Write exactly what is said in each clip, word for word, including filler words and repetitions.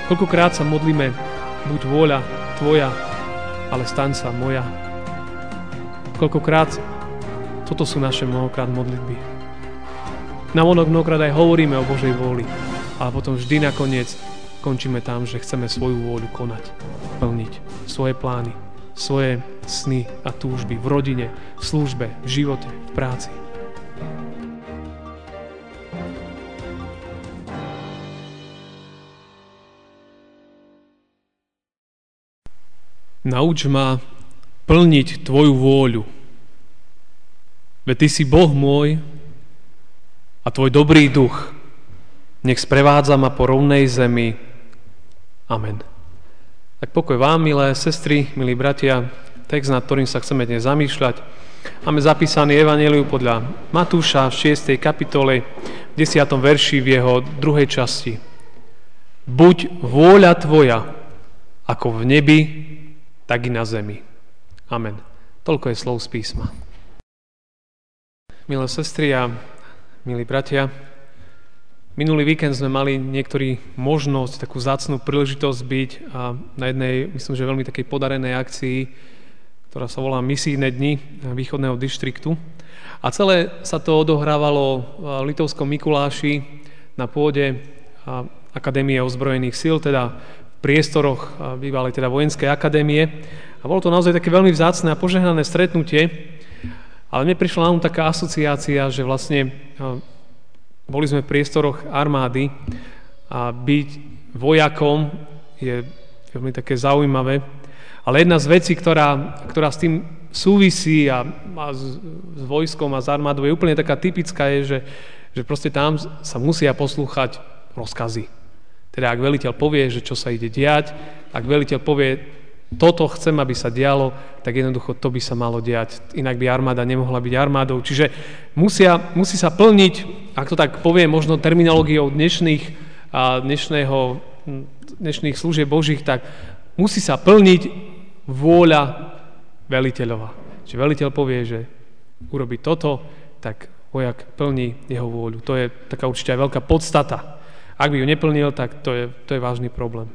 Koľkokrát sa modlíme, buď vôľa tvoja, ale staň sa moja. Koľkokrát toto sú naše mnohokrát modlitby. Navonok mnohokrát aj hovoríme o Božej vôli, ale potom vždy nakoniec končíme tam, že chceme svoju vôľu konať, plniť svoje plány, svoje sny a túžby v rodine, v službe, v živote, v práci. Nauč ma plniť tvoju vôľu. Veď ty si Boh môj a tvoj dobrý duch nech sprevádza ma po rovnej zemi. Amen. Tak pokoj vám, milé sestry, milí bratia, text, nad ktorým sa chceme dnes zamýšľať. Máme zapísaný Evanjeliu podľa Matúša v šiestej kapitole, v desiatom verši v jeho druhej časti. Buď vôľa tvoja, ako v nebi, tak i na zemi. Amen. Toľko je slov z písma. Milé sestry a milí bratia, minulý víkend sme mali niektorí možnosť, takú vzácnu príležitosť byť a na jednej, myslím, že veľmi takej podarenej akcii, ktorá sa volá Misijné dni východného dištriktu. A celé sa to odohrávalo v Litovskom Mikuláši na pôde Akadémie ozbrojených síl, teda v priestoroch bývalej teda vojenskej akadémie. A bolo to naozaj také veľmi vzácne a požehnané stretnutie, ale mne prišla na taká asociácia, že vlastne boli sme v priestoroch armády a byť vojakom je veľmi také zaujímavé. Ale jedna z vecí, ktorá, ktorá s tým súvisí a, a s, s vojskom a s armádou je úplne taká typická, je, že, že proste tam sa musia poslúchať rozkazy. Teda ak veliteľ povie, že čo sa ide diať, ak veliteľ povie, toto chcem, aby sa dialo, tak jednoducho to by sa malo diať. Inak by armáda nemohla byť armádou. Čiže musia, musí sa plniť, ak to tak poviem, možno terminológiou dnešných, a dnešného, dnešných služieb Božích, tak musí sa plniť vôľa veliteľova. Čiže veliteľ povie, že urobí toto, tak vojak plní jeho vôľu. To je taká určite aj veľká podstata. Ak by ju neplnil, tak to je, to je vážny problém.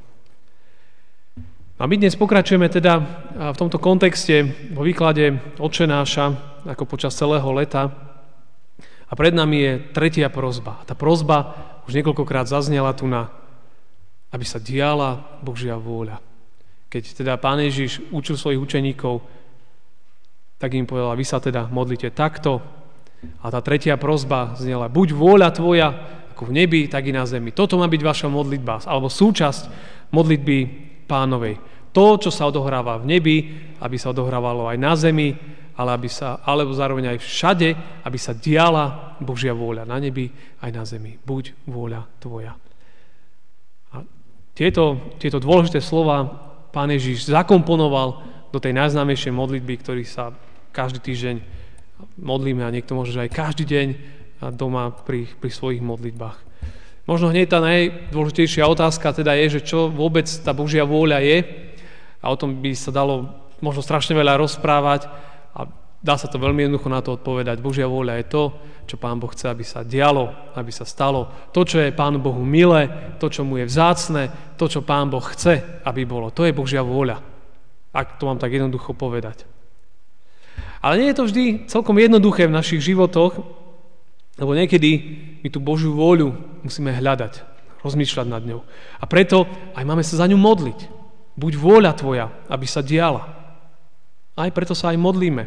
A my dnes pokračujeme teda v tomto kontexte vo výklade Otčenáša, ako počas celého leta. A pred nami je tretia prosba. Tá prosba už niekoľkokrát zaznela tu na, aby sa diala Božia vôľa. Keď teda Pán Ježiš učil svojich učeníkov, tak im povedal, vy sa teda modlite takto. A tá tretia prosba znela, buď vôľa tvoja, ako v nebi, tak i na zemi. Toto má byť vaša modlitba, alebo súčasť modlitby Pánovej. To, čo sa odohráva v nebi, aby sa odohrávalo aj na zemi, ale aby sa, alebo zároveň aj všade, aby sa diala Božia vôľa na nebi, aj na zemi. Buď vôľa tvoja. A tieto, tieto dôležité slova Pán Ježiš zakomponoval do tej najznámejšej modlitby, ktorý sa každý týždeň modlíme a niekto môže, že aj každý deň doma pri, pri svojich modlitbách. Možno hneď tá najdôležitejšia otázka teda je, že čo vôbec tá Božia vôľa je, a o tom by sa dalo možno strašne veľa rozprávať a dá sa to veľmi jednoducho na to odpovedať. Božia vôľa je to, čo Pán Boh chce, aby sa dialo, aby sa stalo. To, čo je Pánu Bohu milé, to, čo mu je vzácne, to, čo Pán Boh chce, aby bolo. To je Božia vôľa, ak to mám tak jednoducho povedať. Ale nie je to vždy celkom jednoduché v našich životoch, lebo niekedy my tú Božiu vôľu musíme hľadať, rozmýšľať nad ňou. A preto aj máme sa za ňu modliť. Buď vôľa tvoja, aby sa diala. Aj preto sa aj modlíme.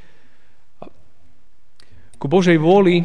Ku Božej vôli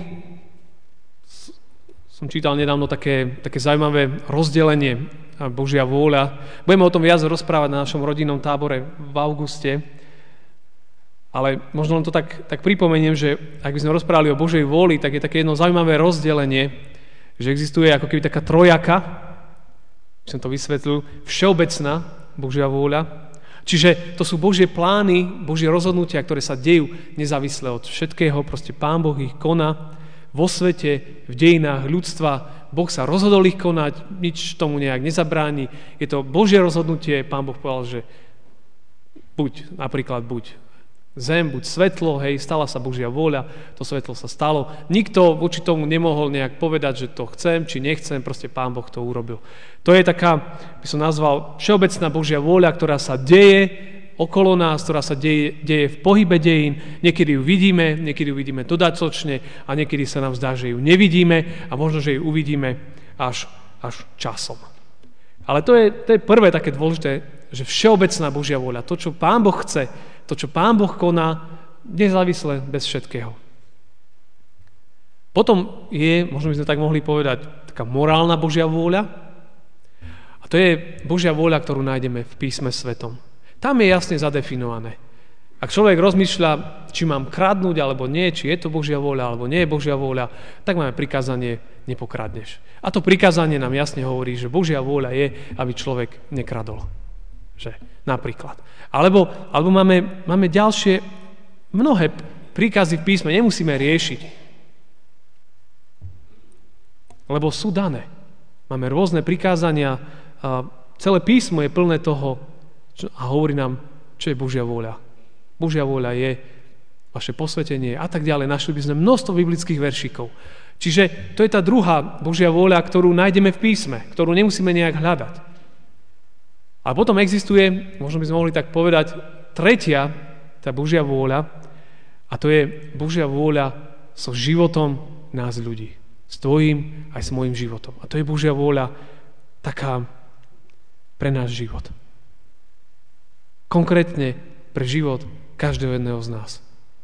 som čítal nedávno také, také zaujímavé rozdelenie Božia vôľa. Budeme o tom viac rozprávať na našom rodinnom tábore v auguste. Ale možno len to tak, tak pripomeniem, že ak by sme rozprávali o Božej vôli, tak je také jedno zaujímavé rozdelenie, že existuje ako keby taká trojaka, by som to vysvetlil, všeobecná Božia vôľa. Čiže to sú Božie plány, Božie rozhodnutia, ktoré sa dejú nezávisle od všetkého. Proste Pán Boh ich koná vo svete, v dejinách ľudstva. Boh sa rozhodol ich konať, nič tomu nejak nezabráni. Je to Božie rozhodnutie. Pán Boh povedal, že buď, napríklad buď zem, buď svetlo, hej, stala sa Božia vôľa, to svetlo sa stalo. Nikto voči tomu nemohol nejak povedať, že to chcem, či nechcem, proste Pán Boh to urobil. To je taká, by som nazval, všeobecná Božia vôľa, ktorá sa deje okolo nás, ktorá sa deje, deje v pohybe dejín. Niekedy ju vidíme, niekedy ju vidíme dodatočne a niekedy sa nám zdá, že ju nevidíme a možno, že ju uvidíme až, až časom. Ale to je, to je prvé také dôležité, že všeobecná Božia vôľa, to, čo Pán Boh chce, to, čo Pán Boh koná, nezávisle bez všetkého. Potom je, možno by sme tak mohli povedať, taká morálna Božia vôľa. A to je Božia vôľa, ktorú nájdeme v písme svetom. Tam je jasne zadefinované. Ak človek rozmýšľa, či mám kradnúť alebo nie, či je to Božia vôľa alebo nie je Božia vôľa, tak máme prikázanie nepokradneš. A to prikázanie nám jasne hovorí, že Božia vôľa je, aby človek nekradol. Že, napríklad. Alebo, alebo máme, máme ďalšie mnohé príkazy v písme, nemusíme riešiť. Lebo sú dané. Máme rôzne prikázania a celé písmo je plné toho a hovorí nám, čo je Božia vôľa. Božia vôľa je vaše posvetenie a tak ďalej. Našli by sme množstvo biblických veršikov. Čiže to je tá druhá Božia vôľa, ktorú nájdeme v písme, ktorú nemusíme nejak hľadať. A potom existuje, možno by sme mohli tak povedať, tretia, tá Božia vôľa, a to je Božia vôľa so životom nás ľudí. S tvojím aj s mojím životom. A to je Božia vôľa taká pre náš život. Konkrétne pre život každého jedného z nás.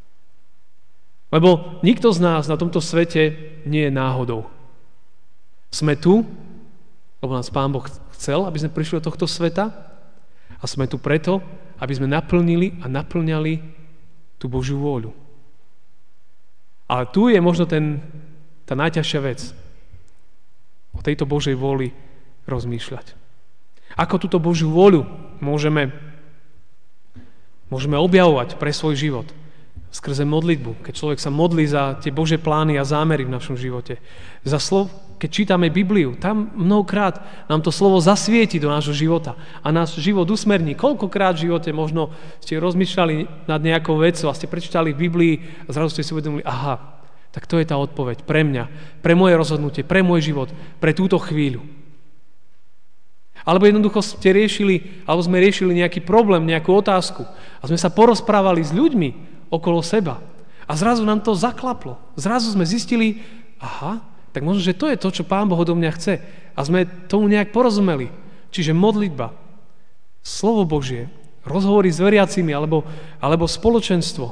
Lebo nikto z nás na tomto svete nie je náhodou. Sme tu, lebo nás Pán Boh chcel, aby sme prišli do tohto sveta a sme tu preto, aby sme naplnili a naplňali tú Božiu vôľu. Ale tu je možno ten, tá najťažšia vec. O tejto Božej vôli rozmýšľať. Ako túto Božiu vôľu môžeme, môžeme objavovať pre svoj život? Skrze modlitbu, keď človek sa modlí za tie Božie plány a zámery v našom živote. Za slov, keď čítame Bibliu, tam mnohokrát nám to slovo zasvieti do nášho života a náš život usmerní. Koľkokrát v živote možno ste rozmýšľali nad nejakou vecou a ste prečítali v Biblii a zrazu ste si uvedomili, aha, tak to je tá odpoveď pre mňa, pre moje rozhodnutie, pre môj život, pre túto chvíľu. Alebo jednoducho ste riešili, alebo sme riešili nejaký problém, nejakú otázku a sme sa porozprávali s ľuďmi okolo seba. A zrazu nám to zaklaplo. Zrazu sme zistili, aha, tak možno, že to je to, čo Pán Boh odo mňa chce. A sme tomu nejak porozumeli. Čiže modlitba, slovo Božie, rozhovory s veriacimi, alebo, alebo spoločenstvo.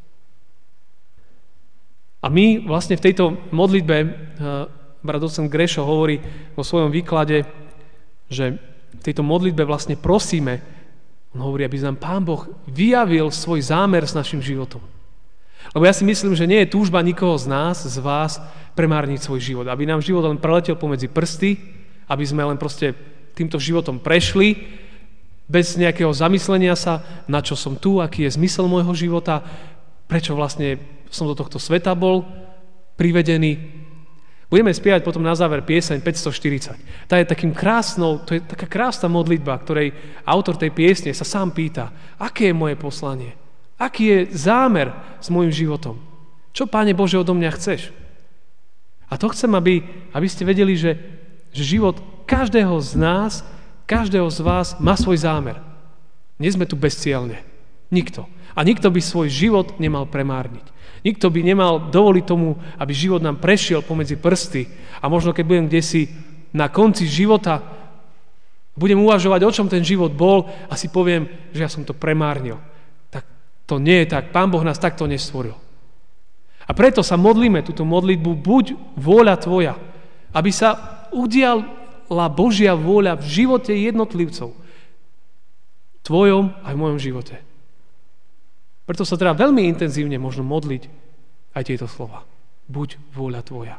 A my vlastne v tejto modlitbe, brat docent Grešo hovorí vo svojom výklade, že v tejto modlitbe vlastne prosíme, on hovorí, aby nám Pán Boh vyjavil svoj zámer s našim životom. Lebo ja si myslím, že nie je túžba nikoho z nás, z vás, premárniť svoj život. Aby nám život len preletel pomedzi prsty, aby sme len proste týmto životom prešli, bez nejakého zamyslenia sa, na čo som tu, aký je zmysel môjho života, prečo vlastne som do tohto sveta bol privedený. Budeme spievať potom na záver pieseň päťstoštyridsať. Tá je takým krásnou, to je taká krásna modlitba, ktorej autor tej piesne sa sám pýta, aké je moje poslanie? Aký je zámer s môjim životom? Čo, Páne Bože, odo mňa chceš? A to chcem, aby, aby ste vedeli, že, že život každého z nás, každého z vás má svoj zámer. Nie sme tu bezcielne. Nikto. A nikto by svoj život nemal premárniť. Nikto by nemal dovoliť tomu, aby život nám prešiel pomedzi prsty a možno keď budem kdesi na konci života, budem uvažovať, o čom ten život bol a si poviem, že ja som to premárnil. Tak to nie je tak. Pán Boh nás takto nestvoril. A preto sa modlíme túto modlitbu, buď vôľa tvoja, aby sa udiala Božia vôľa v živote jednotlivcov. Tvojom aj v mojom živote. Preto sa treba veľmi intenzívne možno modliť aj tieto slova. Buď vôľa tvoja.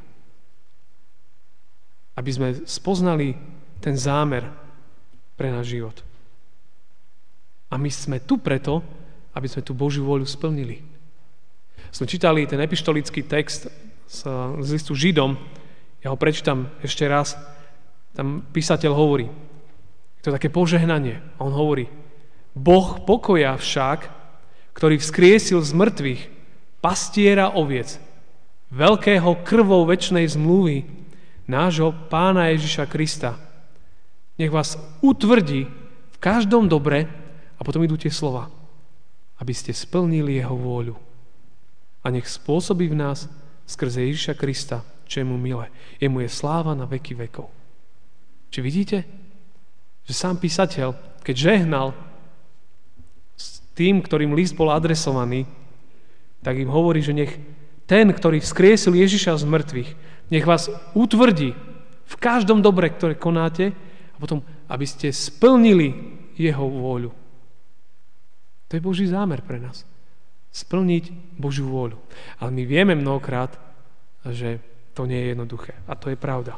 Aby sme spoznali ten zámer pre náš život. A my sme tu preto, aby sme tú Božiu vôľu splnili. Sme čítali ten epištolický text z, z listu Židom. Ja ho prečítam ešte raz. Tam písateľ hovorí, je to také požehnanie. A on hovorí, Boh pokoja však, ktorý vzkriesil z mŕtvych pastiera oviec, veľkého krvou večnej zmluvy, nášho Pána Ježiša Krista. Nech vás utvrdí v každom dobre, a potom idú tie slova, aby ste splnili jeho vôľu. A nech spôsobí v nás skrze Ježiša Krista, čo je mu milé. Jemu je sláva na veky vekov. Či vidíte, že sám písateľ, keď žehnal s tým, ktorým list bol adresovaný, tak im hovorí, že nech ten, ktorý vzkriesil Ježiša z mŕtvych, nech vás utvrdí v každom dobre, ktoré konáte, a potom, aby ste splnili jeho vôľu. To je Boží zámer pre nás. Splniť Božiu vôľu. Ale my vieme mnohokrát, že to nie je jednoduché. A to je pravda.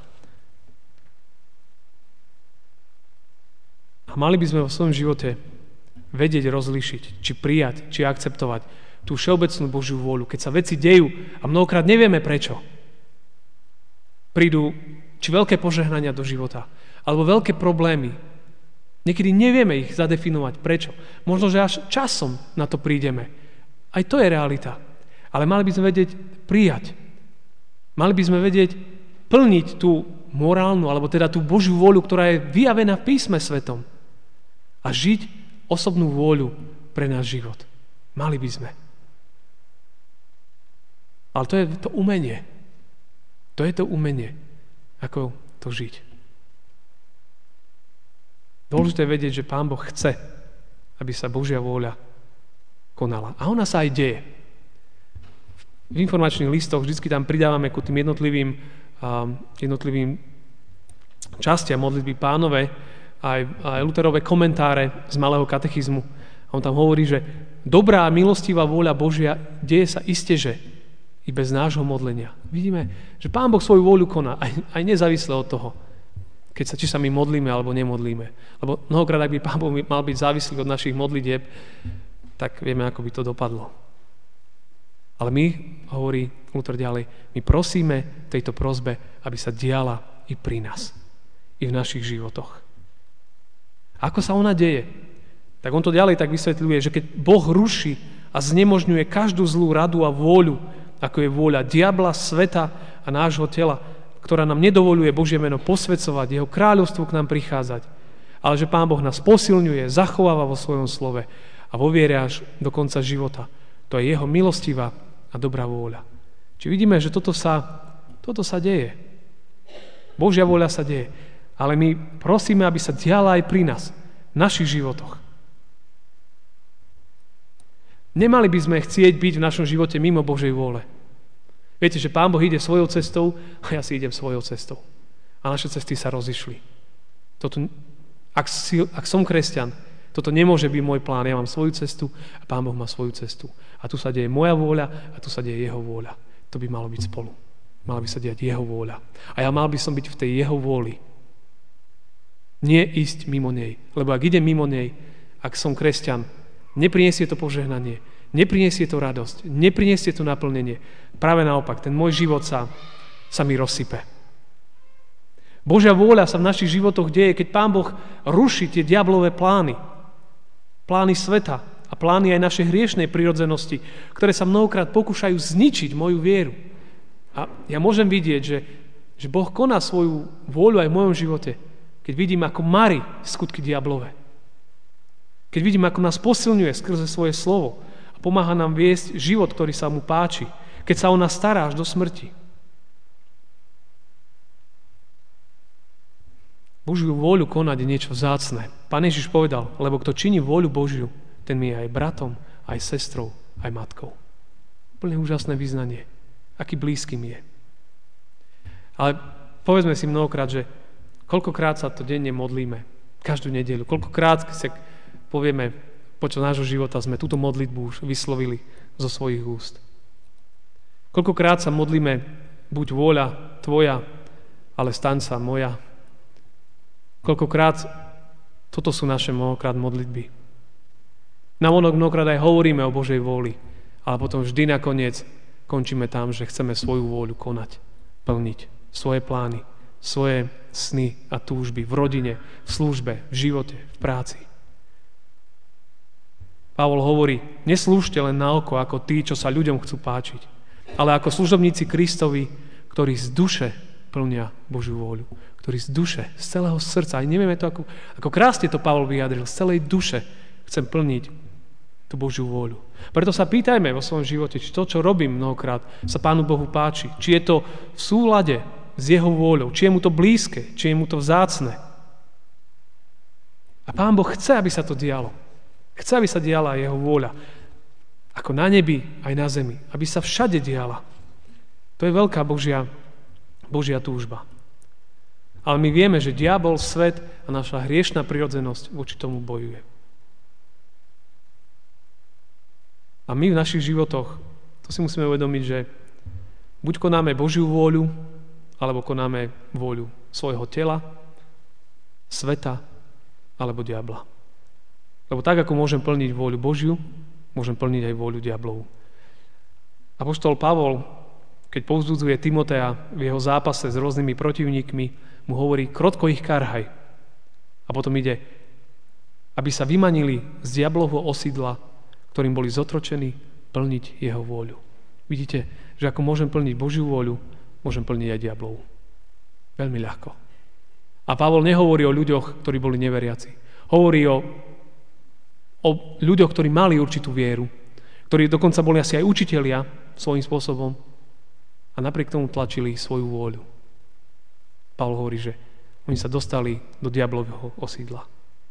A mali by sme vo svojom živote vedieť rozlíšiť, či prijať, či akceptovať tú všeobecnú Božiu vôľu. Keď sa veci dejú a mnohokrát nevieme prečo, prídu či veľké požehnania do života, alebo veľké problémy. Niekedy nevieme ich zadefinovať. Prečo? Možno, že až časom na to prídeme. Aj to je realita. Ale mali by sme vedieť prijať. Mali by sme vedieť plniť tú morálnu, alebo teda tú Božiu vôľu, ktorá je vyjavená v písme svetom. A žiť osobnú vôľu pre náš život. Mali by sme. Ale to je to umenie. To je to umenie, ako to žiť. Dôležité je vedieť, že Pán Boh chce, aby sa Božia vôľa konala. A ona sa aj deje. V informačných listoch vždy tam pridávame ku tým jednotlivým, um, jednotlivým častiam modlitby Pánovej aj, aj Lutherové komentáre z Malého katechizmu. A on tam hovorí, že dobrá a milostivá vôľa Božia deje sa iste, že i bez nášho modlenia. Vidíme, že Pán Boh svoju vôľu koná, aj, aj nezávisle od toho, keď sa, či sa my modlíme alebo nemodlíme. Lebo mnohokrát, ak by Pán Boh mal byť závislý od našich modlitieb, tak vieme, ako by to dopadlo. Ale my, hovorí Luther ďalej, my prosíme tejto prosbe, aby sa diala i pri nás, i v našich životoch. Ako sa ona deje? Tak on to ďalej tak vysvetľuje, že keď Boh ruší a znemožňuje každú zlú radu a vôľu, ako je vôľa diabla, sveta a nášho tela, ktorá nám nedovoľuje Božie meno posvedzovať, jeho kráľovstvo k nám prichádzať, ale že Pán Boh nás posilňuje, zachováva vo svojom slove a vo viere až do konca života. To je jeho milostivá a dobrá vôľa. Či vidíme, že toto sa, toto sa deje. Božia vôľa sa deje. Ale my prosíme, aby sa diala aj pri nás, v našich životoch. Nemali by sme chcieť byť v našom živote mimo Božej vôle. Viete, že Pán Boh ide svojou cestou a ja si idem svojou cestou. A naše cesty sa rozišli. Toto, ak, si, ak som kresťan, toto nemôže byť môj plán. Ja mám svoju cestu a Pán Boh má svoju cestu. A tu sa deje moja vôľa a tu sa deje jeho vôľa. To by malo byť spolu. Mala by sa diať jeho vôľa. A ja mal by som byť v tej jeho vôli. Nie ísť mimo nej. Lebo ak idem mimo nej, ak som kresťan, nepriniesie to požehnanie, nepriniesie to radosť, nepriniesie to naplnenie. Práve naopak, ten môj život sa, sa mi rozsype. Božia vôľa sa v našich životoch deje, keď Pán Boh ruší tie diablové plány. Plány sveta a plány aj našej hriešnej prirodzenosti, ktoré sa mnohokrát pokúšajú zničiť moju vieru. A ja môžem vidieť, že, že Boh koná svoju vôľu aj v mojom živote, keď vidím, ako marí skutky diablové. Keď vidím, ako nás posilňuje skrze svoje slovo a pomáha nám viesť život, ktorý sa mu páči, keď sa o nás stará až do smrti. Božiu vôľu konať je niečo vzácne. Pán Ježiš povedal, lebo kto činí vôľu Božiu, ten mi je aj bratom, aj sestrou, aj matkou. Úplne úžasné vyznanie. Aký blízky mi je. Ale povedzme si mnohokrát, že koľkokrát sa to denne modlíme, každú nedeľu, koľkokrát sa povieme, počas nášho života sme túto modlitbu už vyslovili zo svojich úst. Koľkokrát sa modlíme, buď vôľa tvoja, ale staň sa moja. Koľkokrát toto sú naše mnohokrát modlitby. Navonok mnohokrát aj hovoríme o Božej vôli, ale potom vždy nakoniec končíme tam, že chceme svoju vôľu konať, plniť svoje plány, svoje sny a túžby v rodine, v službe, v živote, v práci. Pavol hovorí, neslúžte len na oko ako tí, čo sa ľuďom chcú páčiť, ale ako služobníci Kristovi, ktorí z duše plnia Božiu vôľu. Ktorí z duše, z celého srdca, aj nevieme to, ako, ako krásne to Pavol vyjadril, z celej duše chcem plniť tú Božiu vôľu. Preto sa pýtajme vo svojom živote, či to, čo robím mnohokrát, sa Pánu Bohu páči. Či je to v súlade s Jeho vôľou, či je mu to blízke, či je mu to vzácne. A Pán Boh chce, aby sa to dialo. Chce, aby sa diala Jeho vôľa. Ako na nebi, aj na zemi. Aby sa všade diala. To je veľká Božia, Božia túžba. Ale my vieme, že diabol, svet a naša hriešna prirodzenosť voči tomu bojuje. A my v našich životoch, to si musíme uvedomiť, že buď konáme Božiu vôľu, alebo konáme vôľu svojho tela, sveta, alebo diabla. Lebo tak, ako môžem plniť vôľu Božiu, môžem plniť aj vôľu diablovu. Apoštol Pavol, keď povzbudzuje Timotea v jeho zápase s rôznymi protivníkmi, mu hovorí, krotko ich karhaj. A potom ide, aby sa vymanili z diablovho osídla, ktorým boli zotročení, plniť jeho vôľu. Vidíte, že ako môžem plniť Božiu vôľu, môžem plniť aj diablovu. Veľmi ľahko. A Pavol nehovorí o ľuďoch, ktorí boli neveriaci. Hovorí o, o ľuďoch, ktorí mali určitú vieru, ktorí dokonca boli asi aj učitelia svojím spôsobom a napriek tomu tlačili svoju vôľu. Pavol hovorí, že oni sa dostali do diablového osídla.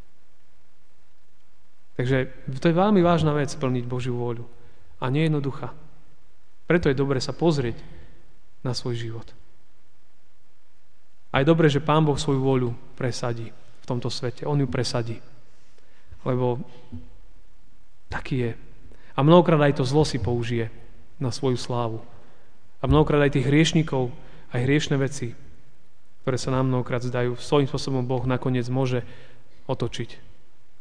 Takže to je veľmi vážna vec plniť Božiu vôľu. A nie jednoduchá. Preto je dobre sa pozrieť na svoj život. A je dobre, že Pán Boh svoju vôľu presadí v tomto svete. On ju presadí. Lebo taký je. A mnohokrát aj to zlo si použije na svoju slávu. A mnohokrát aj tých hriešnikov, aj hriešne veci, ktoré sa nám mnohokrát zdajú, svojím spôsobom Boh nakoniec môže otočiť.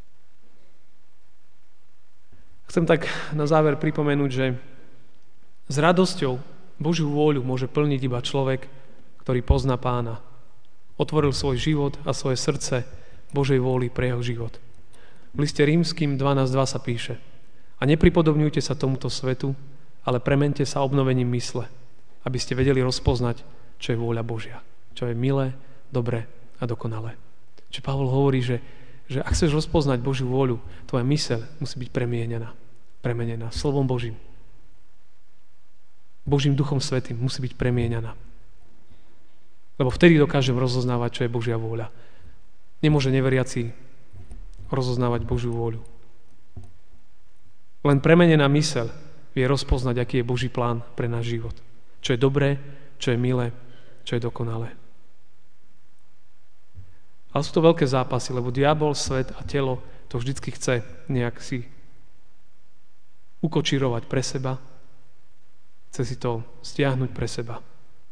Chcem tak na záver pripomenúť, že s radosťou Božiu vôľu môže plniť iba človek, ktorý pozná Pána. Otvoril svoj život a svoje srdce Božej vôli pre jeho život. V liste Rímskym dvanásť dva sa píše: A nepripodobňujte sa tomuto svetu, ale premente sa obnovením mysle, aby ste vedeli rozpoznať, čo je vôľa Božia, čo je milé, dobré a dokonalé. Čiže Pavol hovorí, že že ak chceš rozpoznať Božiu vôľu, tvoja myseľ musí byť premienená. Premenená slovom Božím. Božím duchom svätým musí byť premienená. Lebo vtedy dokážem rozoznávať, čo je Božia vôľa. Nemôže neveriaci rozoznávať Božiu vôľu. Len premenená myseľ vie rozpoznať, aký je Boží plán pre náš život. Čo je dobré, čo je milé, čo je dokonalé. Ale sú to veľké zápasy, lebo diabol, svet a telo to vždycky chce nejak si ukočírovať pre seba, chce si to stiahnuť pre seba.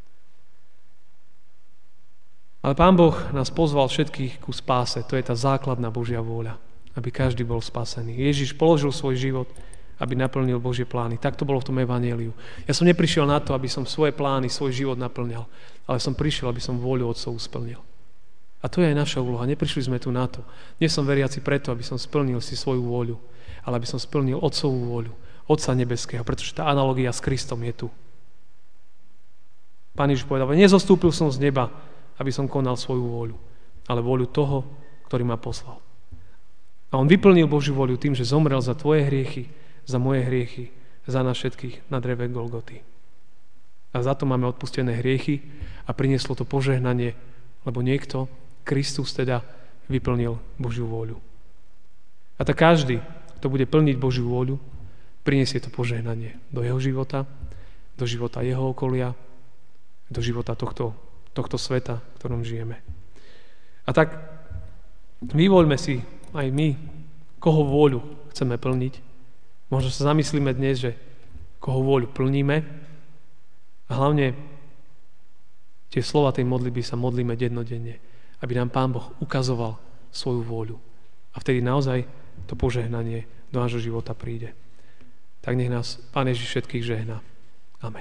Ale Pán Boh nás pozval všetkých ku spáse, to je tá základná Božia vôľa, aby každý bol spasený. Ježiš položil svoj život, aby naplnil Božie plány. Tak to bolo v tom evanjeliu. Ja som neprišiel na to, aby som svoje plány, svoj život naplňal, ale som prišiel, aby som vôľu Otcovu splnil. A to je aj naša úloha. Neprišli sme tu na to. Nie som veriaci preto, aby som splnil si svoju vôľu, ale aby som splnil Otcovú vôľu, Otca nebeského, pretože tá analogia s Kristom je tu. Pán Ježiš povedal, nezostúpil som z neba, aby som konal svoju vôľu, ale vôľu toho, ktorý ma poslal. A on vyplnil Božiu vôľu tým, že zomrel za tvoje hriechy, za moje hriechy, za nás všetkých na dreve Golgoty. A za to máme odpustené hriechy a prinieslo to požehnanie, lebo niekto, Kristus teda, vyplnil Božiu vôľu. A tak každý, kto bude plniť Božiu vôľu, prinesie to požehnanie do jeho života, do života jeho okolia, do života tohto, tohto sveta, v ktorom žijeme. A tak vyvoľme si aj my, koho vôľu chceme plniť. Možno sa zamyslíme dnes, že koho vôľu plníme a hlavne tie slova tej modlitby sa modlíme dennodenne, aby nám Pán Boh ukazoval svoju vôľu. A vtedy naozaj to požehnanie do nášho života príde. Tak nech nás Pán Ježiš všetkých žehná. Amen.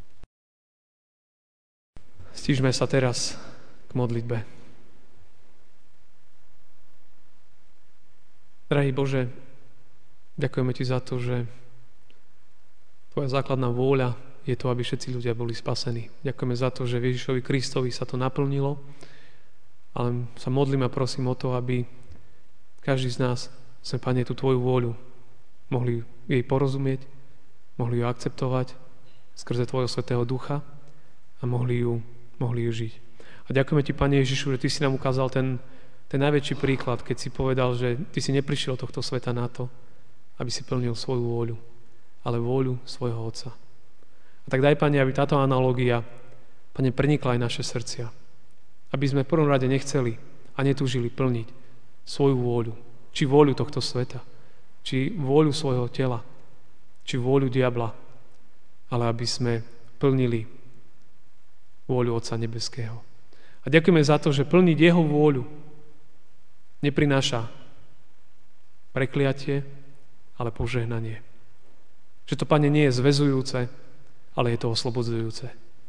Stížme sa teraz k modlitbe. Drahý Bože, Ďakujeme Ti za to, že Tvoja základná vôľa je to, aby všetci ľudia boli spasení. Ďakujeme za to, že v Ježišovi Kristovi sa to naplnilo, ale sa modlím a prosím o to, aby každý z nás sme, Pane, tú Tvoju vôľu mohli jej porozumieť, mohli ju akceptovať skrze Tvojho Svätého Ducha a mohli ju, mohli ju žiť. A ďakujeme Ti, Pane Ježišu, že Ty si nám ukázal ten, ten najväčší príklad, keď si povedal, že Ty si neprišiel do tohto sveta na to, aby si plnil svoju vôľu, ale vôľu svojho Otca. A tak daj, Pane, aby táto analógia, Pane, prenikla aj naše srdcia. Aby sme v prvom rade nechceli a netúžili plniť svoju vôľu, či vôľu tohto sveta, či vôľu svojho tela, či vôľu diabla, ale aby sme plnili vôľu Otca nebeského. A ďakujeme za to, že plniť Jeho vôľu neprináša prekliatie, ale požehnanie. Že to, Pane, nie je zväzujúce, ale je to oslobodzujúce.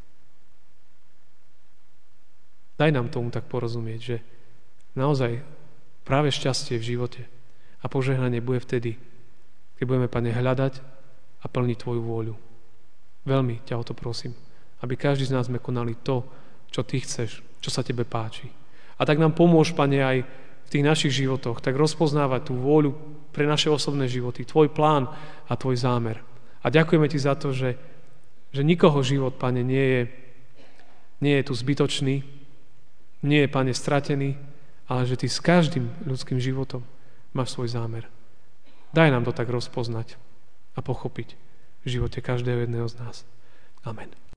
Daj nám tomu tak porozumieť, že naozaj práve šťastie v živote a požehnanie bude vtedy, keď budeme, Pane, hľadať a plniť Tvoju vôľu. Veľmi ťa o to prosím, aby každý z nás sme konali to, čo Ty chceš, čo sa Tebe páči. A tak nám pomôž, Pane, aj v tých našich životoch, tak rozpoznávať tú vôľu pre naše osobné životy, Tvoj plán a Tvoj zámer. A ďakujeme Ti za to, že, že nikoho život, Pane, nie je, nie je tu zbytočný, nie je, Pane, stratený, ale že Ty s každým ľudským životom máš svoj zámer. Daj nám to tak rozpoznať a pochopiť v živote každého jedného z nás. Amen.